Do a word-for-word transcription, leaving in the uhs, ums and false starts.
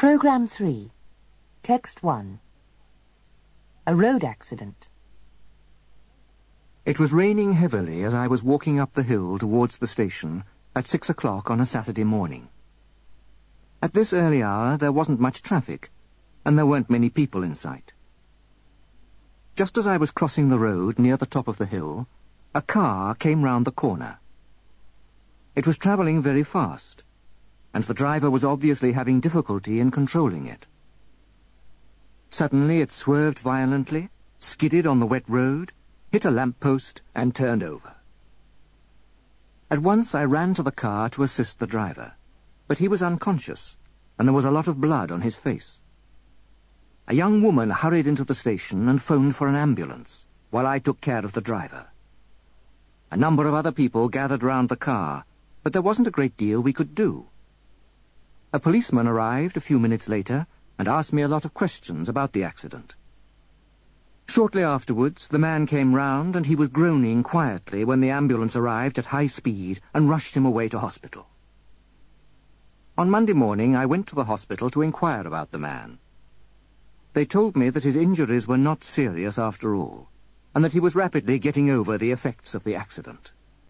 Programme three. Text one. A road accident. It was raining heavily as I was walking up the hill towards the station at six o'clock on a Saturday morning. At this early hour there wasn't much traffic, and there weren't many people in sight. Just as I was crossing the road near the top of the hill, a car came round the corner. It was travelling very fast, and the driver was obviously having difficulty in controlling it. Suddenly it swerved violently, skidded on the wet road, hit a lamp-post, and turned over. At once I ran to the car to assist the driver, but he was unconscious, and there was a lot of blood on his face. A young woman hurried into the station and phoned for an ambulance, while I took care of the driver. A number of other people gathered round the car, but there wasn't a great deal we could do. A policeman arrived a few minutes later and asked me a lot of questions about the accident. Shortly afterwards, the man came round and he was groaning quietly when the ambulance arrived at high speed and rushed him away to hospital. On Monday morning, I went to the hospital to inquire about the man. They told me that his injuries were not serious after all, and that he was rapidly getting over the effects of the accident.